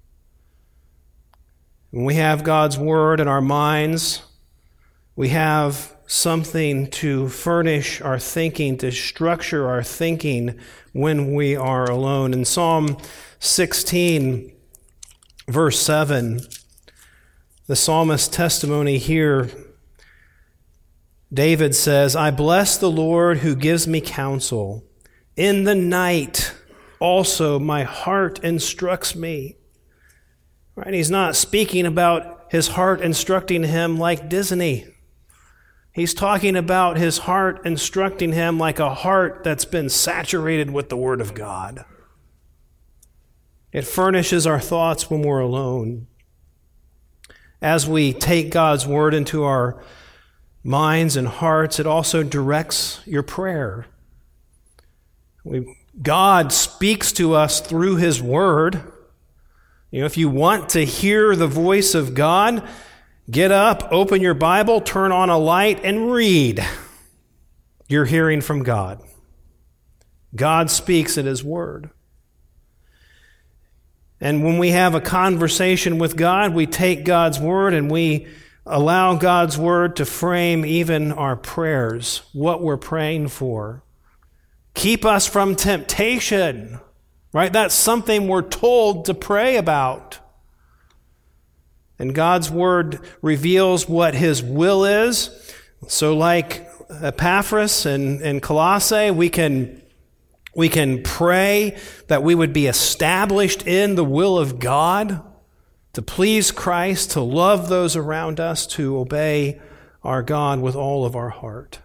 When we have God's word in our minds, we have something to furnish our thinking, to structure our thinking when we are alone. In Psalm 16, Verse 7, the psalmist's testimony here, David says, I bless the Lord who gives me counsel. In the night also my heart instructs me. Right? He's not speaking about his heart instructing him like Disney. He's talking about his heart instructing him like a heart that's been saturated with the Word of God. It furnishes our thoughts when we're alone. As we take God's word into our minds and hearts, it also directs your prayer. God speaks to us through His word. If you want to hear the voice of God, get up, open your Bible, turn on a light, and read. You're hearing from God. God speaks in His word. And when we have a conversation with God, we take God's word and we allow God's word to frame even our prayers, what we're praying for. Keep us from temptation, right? That's something we're told to pray about. And God's word reveals what His will is. So like Epaphras and Colossae, we can pray that we would be established in the will of God, to please Christ, to love those around us, to obey our God with all of our heart.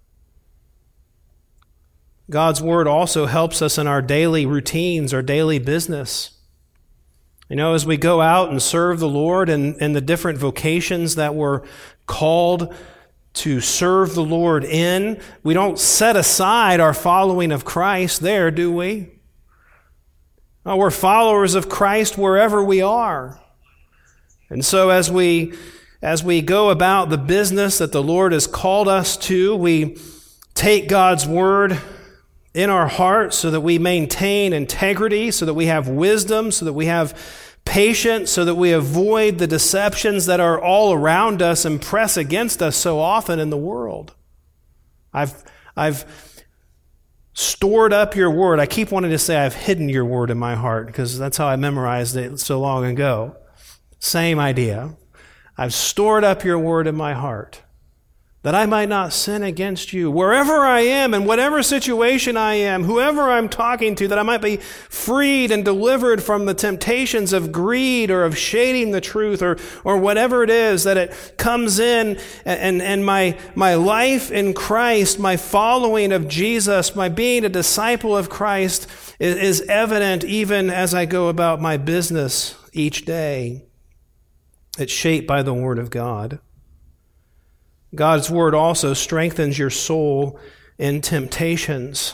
God's word also helps us in our daily routines, our daily business. As we go out and serve the Lord in the different vocations that we're called to serve the Lord in, we don't set aside our following of Christ there, do we? No, we're followers of Christ wherever we are. And so as we go about the business that the Lord has called us to, we take God's word in our hearts so that we maintain integrity, so that we have wisdom, so that we have patience, so that we avoid the deceptions that are all around us and press against us so often in the world. I've stored up your word. I keep wanting to say I've hidden your word in my heart because that's how I memorized it so long ago. Same idea. I've stored up your word in my heart that I might not sin against you. Wherever I am, in whatever situation I am, whoever I'm talking to, that I might be freed and delivered from the temptations of greed or of shading the truth or whatever it is, that it comes in and my life in Christ, my following of Jesus, my being a disciple of Christ is evident even as I go about my business each day. It's shaped by the Word of God. God's Word also strengthens your soul in temptations.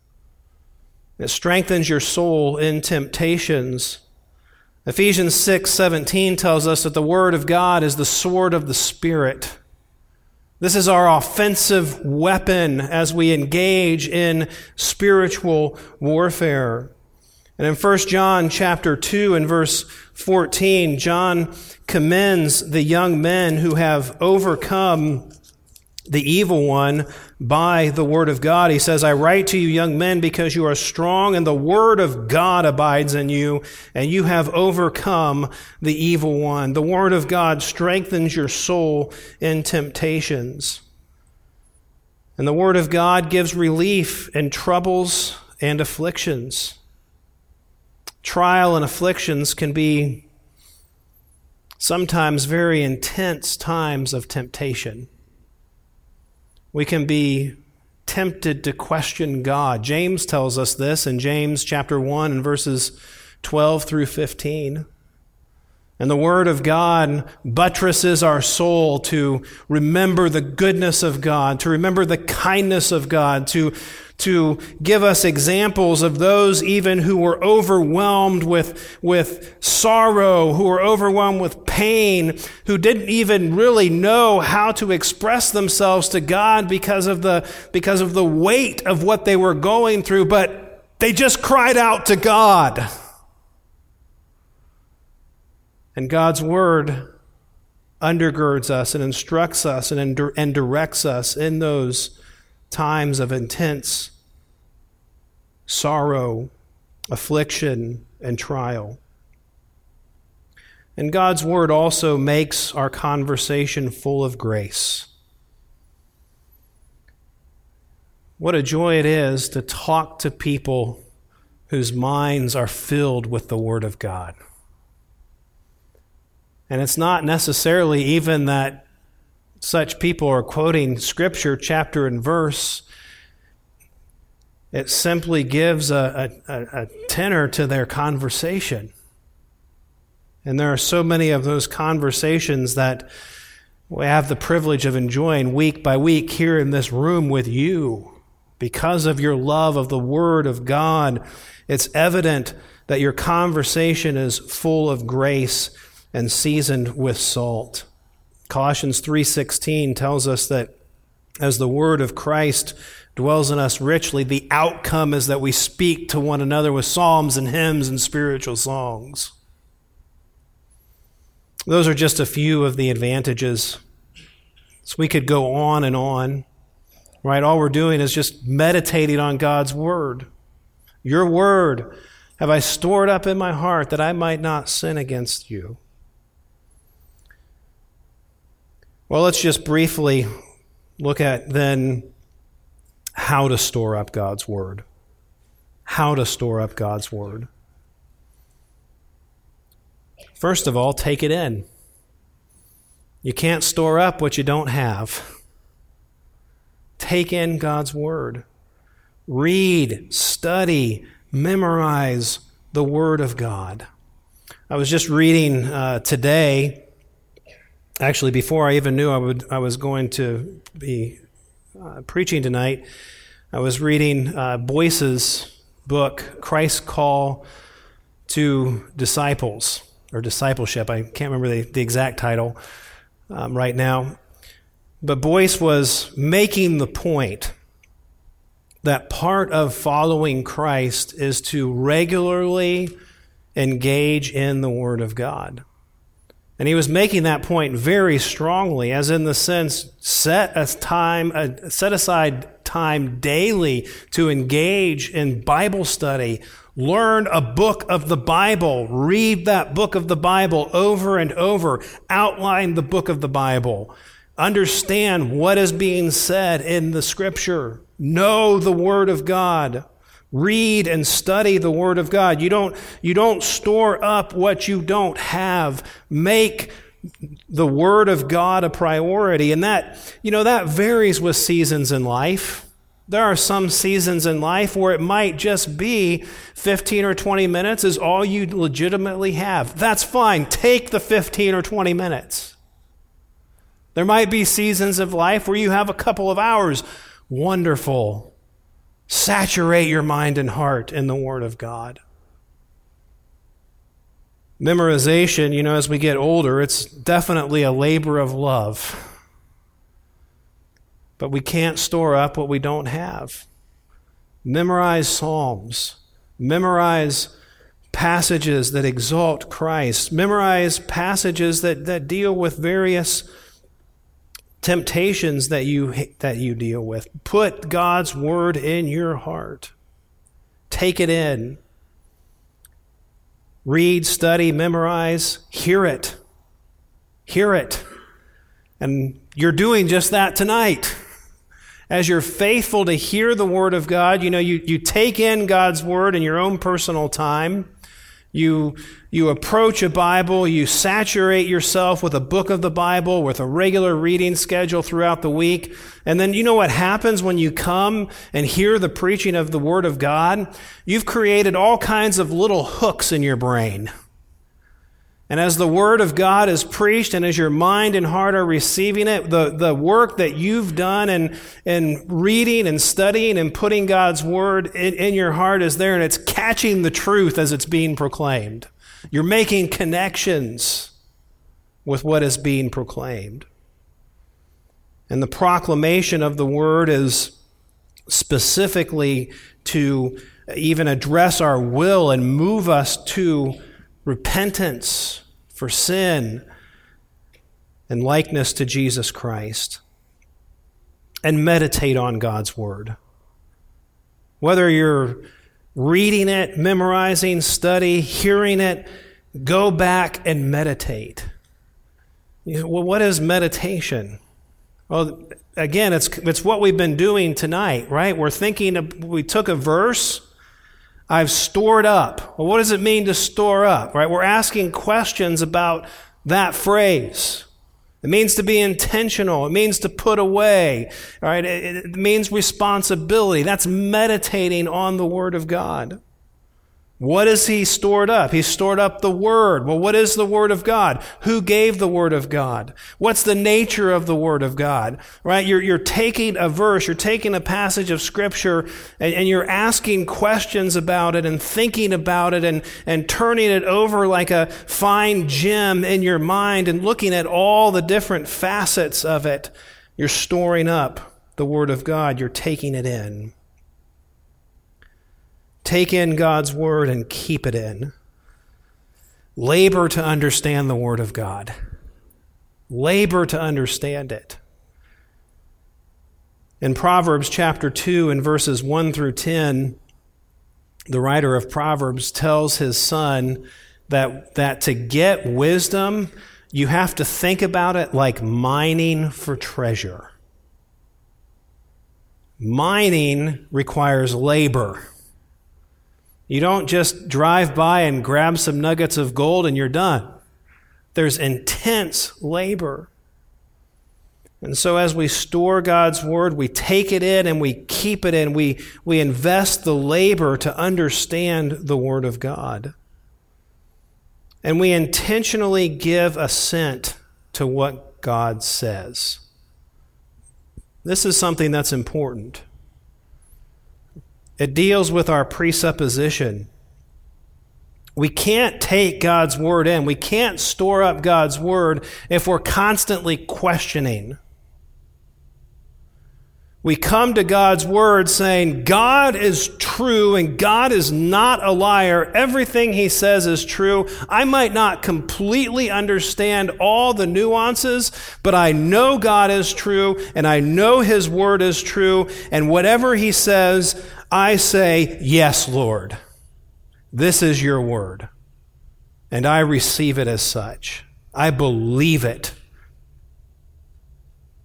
It strengthens your soul in temptations. Ephesians 6:17 tells us that the Word of God is the sword of the Spirit. This is our offensive weapon as we engage in spiritual warfare. And in 1 John chapter 2 and verse 14, John commends the young men who have overcome the evil one by the word of God. He says, I write to you, young men, because you are strong and the word of God abides in you, and you have overcome the evil one. The word of God strengthens your soul in temptations. And the word of God gives relief in troubles and afflictions. Trial and afflictions can be sometimes very intense times of temptation. We can be tempted to question God. James tells us this in James chapter 1 and verses 12 through 15. And the Word of God buttresses our soul to remember the goodness of God, to remember the kindness of God, to give us examples of those even who were overwhelmed with sorrow, who were overwhelmed with pain, who didn't even really know how to express themselves to God because of the weight of what they were going through, but they just cried out to God. And God's Word undergirds us and instructs us and directs us in those times of intense sorrow, affliction, and trial. And God's Word also makes our conversation full of grace. What a joy it is to talk to people whose minds are filled with the Word of God. And it's not necessarily even that such people are quoting Scripture chapter and verse. It simply gives a tenor to their conversation. And there are so many of those conversations that we have the privilege of enjoying week by week here in this room with you. Because of your love of the Word of God, it's evident that your conversation is full of grace and seasoned with salt. Colossians 3:16 tells us that as the word of Christ dwells in us richly, the outcome is that we speak to one another with psalms and hymns and spiritual songs. Those are just a few of the advantages. So we could go on and on, right? All we're doing is just meditating on God's word. Your word have I stored up in my heart that I might not sin against you. Well, let's just briefly look at then how to store up God's Word. How to store up God's Word. First of all, take it in. You can't store up what you don't have. Take in God's Word. Read, study, memorize the Word of God. I was just reading today. Actually, before I even knew I was going to be preaching tonight, I was reading Boyce's book, Christ's Call to Disciples, or Discipleship. I can't remember the exact title right now. But Boyce was making the point that part of following Christ is to regularly engage in the Word of God. And he was making that point very strongly, as in the sense, set aside time daily to engage in Bible study. Learn a book of the Bible. Read that book of the Bible over and over. Outline the book of the Bible. Understand what is being said in the Scripture. Know the Word of God. Read and study the Word of God. You don't store up what you don't have. Make the Word of God a priority. And that varies with seasons in life. There are some seasons in life where it might just be 15 or 20 minutes is all you legitimately have. That's fine. Take the 15 or 20 minutes. There might be seasons of life where you have a couple of hours. Wonderful. Saturate your mind and heart in the Word of God. Memorization, as we get older, it's definitely a labor of love. But we can't store up what we don't have. Memorize Psalms. Memorize passages that exalt Christ. Memorize passages that deal with various temptations that you deal with. Put God's Word in your heart. Take it in. Read, study, memorize, hear it. Hear it. And you're doing just that tonight. As you're faithful to hear the Word of God, you take in God's Word in your own personal time. You approach a Bible, you saturate yourself with a book of the Bible, with a regular reading schedule throughout the week. And then you know what happens when you come and hear the preaching of the Word of God? You've created all kinds of little hooks in your brain. And as the Word of God is preached and as your mind and heart are receiving it, the work that you've done in reading and studying and putting God's Word in your heart is there, and it's catching the truth as it's being proclaimed. You're making connections with what is being proclaimed. And the proclamation of the Word is specifically to even address our will and move us to repentance for sin and likeness to Jesus Christ. And meditate on God's Word. Whether you're reading it, memorizing, study, hearing it, go back and meditate. Well, what is meditation? Well, again, it's what we've been doing tonight, right? We took a verse, I've stored up. Well, what does it mean to store up, right? We're asking questions about that phrase. It means to be intentional. It means to put away, right? It means responsibility. That's meditating on the Word of God. What has He stored up? He stored up the Word. Well, what is the Word of God? Who gave the Word of God? What's the nature of the Word of God? Right? You're taking a verse, you're taking a passage of Scripture, and you're asking questions about it and thinking about it and turning it over like a fine gem in your mind and looking at all the different facets of it. You're storing up the Word of God. You're taking it in. Take in God's Word and keep it in. Labor to understand the Word of God. Labor to understand it. In Proverbs chapter 2 and verses 1 through 10, the writer of Proverbs tells his son that to get wisdom, you have to think about it like mining for treasure. Mining requires labor. You don't just drive by and grab some nuggets of gold and you're done. There's intense labor. And so as we store God's Word, we take it in and we keep it in. We invest the labor to understand the Word of God. And we intentionally give assent to what God says. This is something that's important. It deals with our presupposition. We can't take God's Word in. We can't store up God's Word if we're constantly questioning. We come to God's Word saying, God is true and God is not a liar. Everything He says is true. I might not completely understand all the nuances, but I know God is true and I know His Word is true. And whatever He says, I say, yes, Lord, this is your Word. And I receive it as such. I believe it.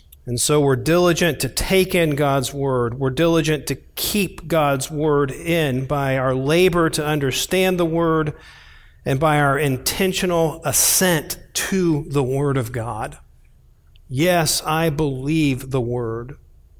And so we're diligent to take in God's word. We're diligent to keep God's word in by our labor to understand the word and by our intentional assent to the word of God. Yes, I believe the word.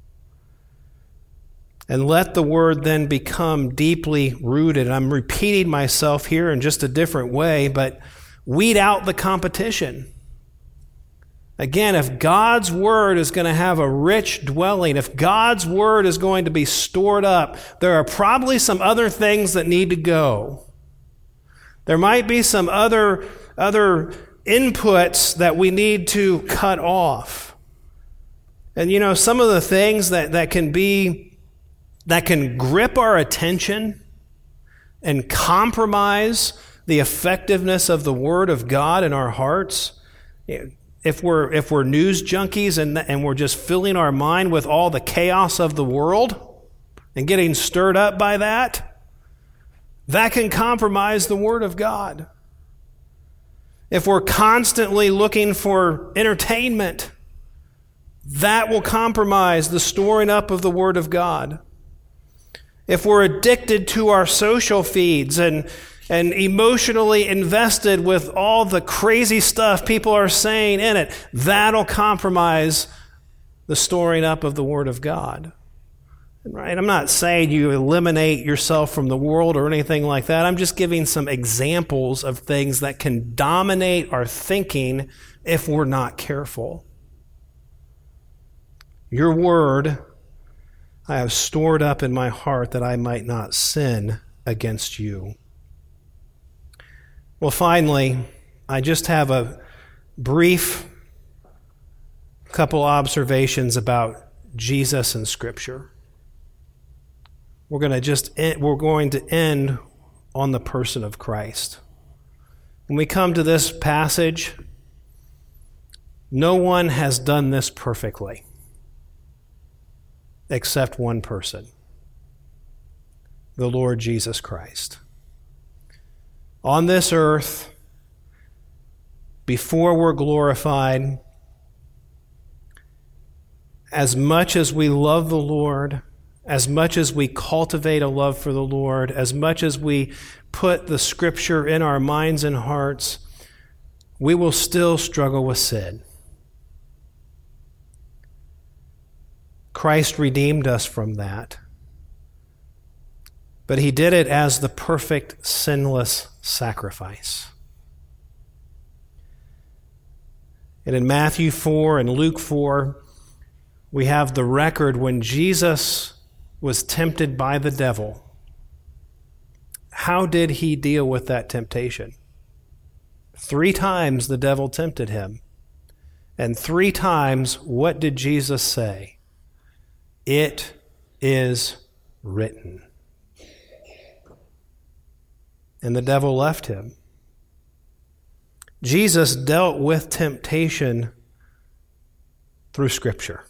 And let the word then become deeply rooted. I'm repeating myself here in just a different way, but weed out the competition. Again, if God's word is going to have a rich dwelling, if God's word is going to be stored up, there are probably some other things that need to go. There might be some other inputs that we need to cut off. And some of the things that can grip our attention and compromise the effectiveness of the word of God in our hearts. If we're news junkies and we're just filling our mind with all the chaos of the world and getting stirred up by that can compromise the word of God. If we're constantly looking for entertainment, that will compromise the storing up of the word of God. If we're addicted to our social feeds and emotionally invested with all the crazy stuff people are saying in it, that'll compromise the storing up of the word of God. Right? I'm not saying you eliminate yourself from the world or anything like that. I'm just giving some examples of things that can dominate our thinking if we're not careful. Your word I have stored up in my heart that I might not sin against you. Well, finally, I just have a brief couple observations about Jesus and Scripture. We're going to end on the person of Christ. When we come to this passage, no one has done this perfectly except one person, the Lord Jesus Christ. On this earth, before we're glorified, as much as we love the Lord, as much as we cultivate a love for the Lord, as much as we put the Scripture in our minds and hearts, we will still struggle with sin. Christ redeemed us from that. But he did it as the perfect, sinless sacrifice. And in Matthew 4 and Luke 4, we have the record when Jesus was tempted by the devil. How did he deal with that temptation? 3 times the devil tempted him. And 3 times, what did Jesus say? It is written. And the devil left him. Jesus dealt with temptation through Scripture.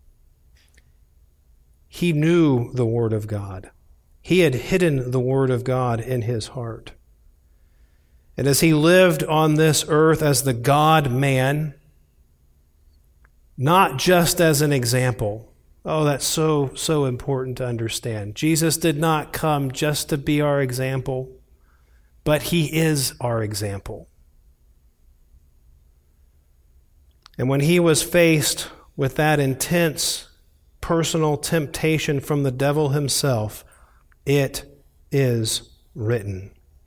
He knew the Word of God. He had hidden the Word of God in his heart. And as he lived on this earth as the God-man, not just as an example. Oh, that's so important to understand. Jesus did not come just to be our example, but he is our example. And when he was faced with that intense personal temptation from the devil himself, it is written.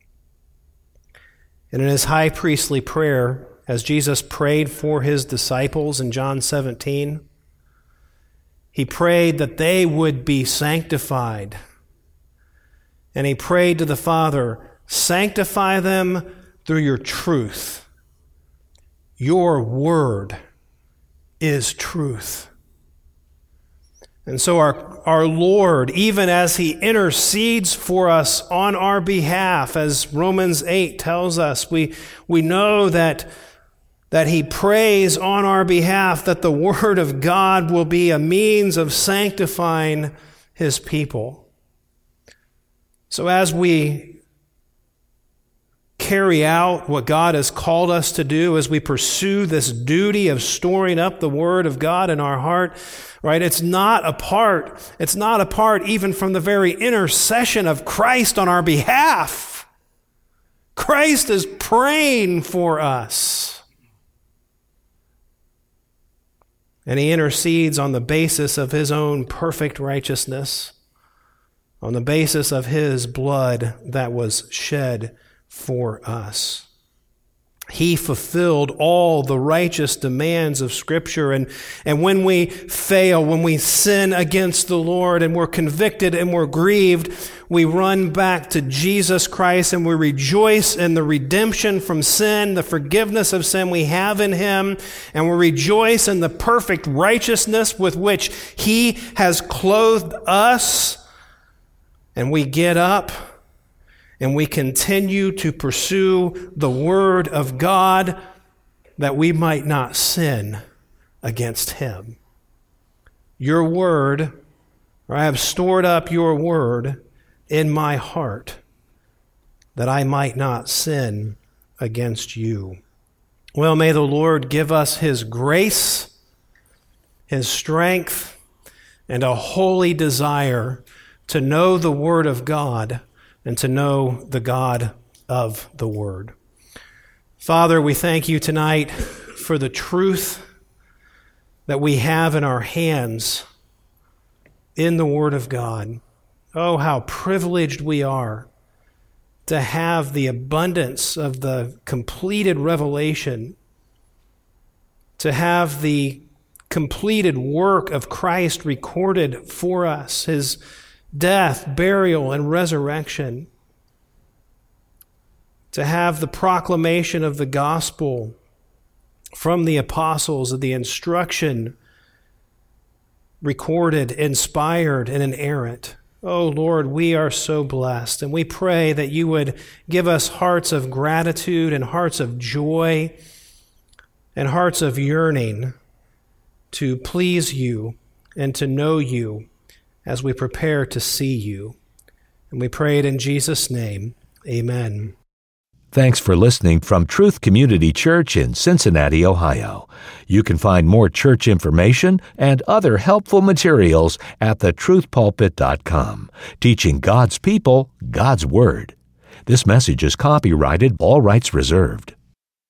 And in his high priestly prayer, as Jesus prayed for his disciples in John 17, he prayed that they would be sanctified. And he prayed to the Father, sanctify them through your truth. Your word is truth. And so our Lord, even as he intercedes for us on our behalf, as Romans 8 tells us, we know that he prays on our behalf that the word of God will be a means of sanctifying his people. So as we carry out what God has called us to do, as we pursue this duty of storing up the Word of God in our heart, right? It's not apart even from the very intercession of Christ on our behalf. Christ is praying for us. And he intercedes on the basis of his own perfect righteousness, on the basis of his blood that was shed for us. He fulfilled all the righteous demands of Scripture. And when we fail, when we sin against the Lord and we're convicted and we're grieved, we run back to Jesus Christ and we rejoice in the redemption from sin, the forgiveness of sin we have in him, and we rejoice in the perfect righteousness with which he has clothed us. And we get up and we continue to pursue the Word of God that we might not sin against him. Your Word, or I have stored up your Word in my heart that I might not sin against you. Well, may the Lord give us his grace, his strength, and a holy desire to know the Word of God and to know the God of the Word. Father, we thank you tonight for the truth that we have in our hands in the Word of God. Oh, how privileged we are to have the abundance of the completed revelation, to have the completed work of Christ recorded for us, his death, burial, and resurrection, to have the proclamation of the gospel from the apostles, of the instruction recorded, inspired, and inerrant. Oh Lord, we are so blessed, and we pray that you would give us hearts of gratitude and hearts of joy and hearts of yearning to please you and to know you as we prepare to see you. And we pray it in Jesus' name. Amen. Thanks for listening from Truth Community Church in Cincinnati, Ohio. You can find more church information and other helpful materials at thetruthpulpit.com, teaching God's people God's Word. This message is copyrighted, all rights reserved.